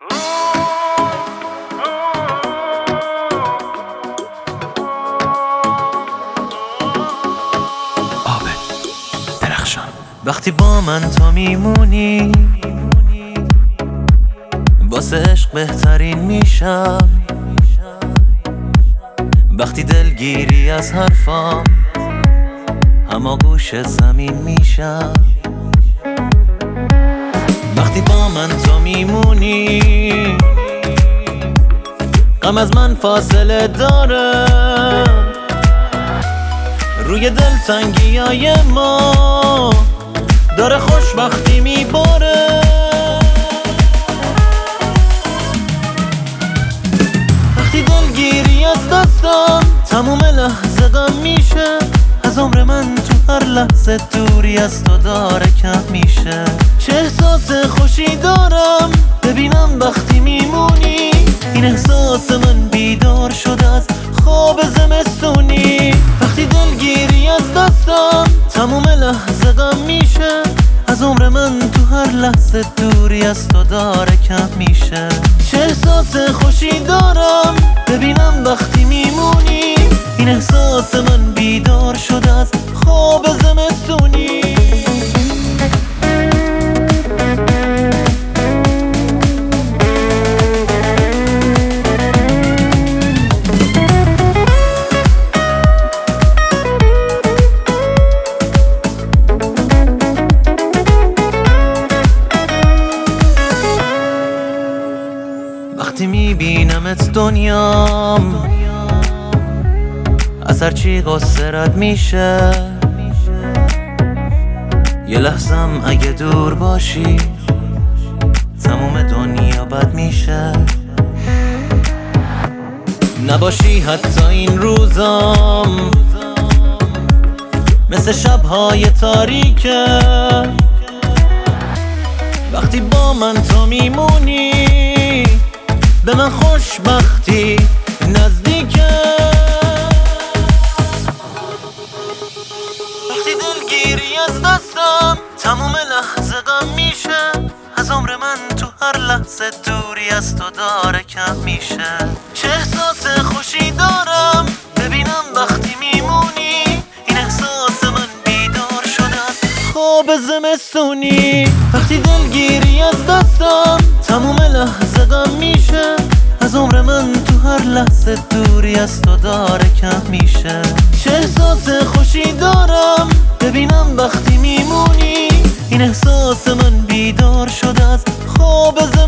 وقتی با من تو میمونی واسه عشق بهترین میشم، وقتی دلگیری از حرفام اما گوش زمین میشم، وقتی با من تو میمونی غم از من فاصله داره، روی دلتنگی های ما داره خوشبختی میباره، وقتی دلگیری از دستم تموم لحظه غم میشه، از عمر من تو هر لحظه دوری از تو داره کم میشه، چه احساس خوشی دارم ببینم وقتی میمونی، این احساس من بیدار شده از خواب زمستونی، وقتی دلگیری از دستم تموم لحظه غم میشه، از عمر من تو هر لحظه دوری از تو داره کم میشه، چه احساس خوشی دارم ببینم وقتی میمونی، این احساس من بیدار شده از خواب زمستونی. وقتی میبینمت دنیام از هرچی غصه رد میشه، یه لحظم اگه دور باشی تموم دنیا بد میشه، نباشی حتی این روزام مثل شبهای تاریکه، وقتی با من تو میمونی به من خوشبختی نزدیکه، وقتی دلگیری از دستم تموم لحظه غم میشه، از عمر من تو هر لحظه دوری از تو داره کم میشه، چه احساس خوشی دارم ببینم وقتی میمونی، این احساس من بیدار شده از خواب زمستونی، وقتی دلگیری از دستم تموم لحظه غم میشه، از عمر من تو هر لحظه دوری از تو داره کم میشه، چه احساس خوشی دارم ببینم وقتی میمونی، این احساس من بیدار شده از خواب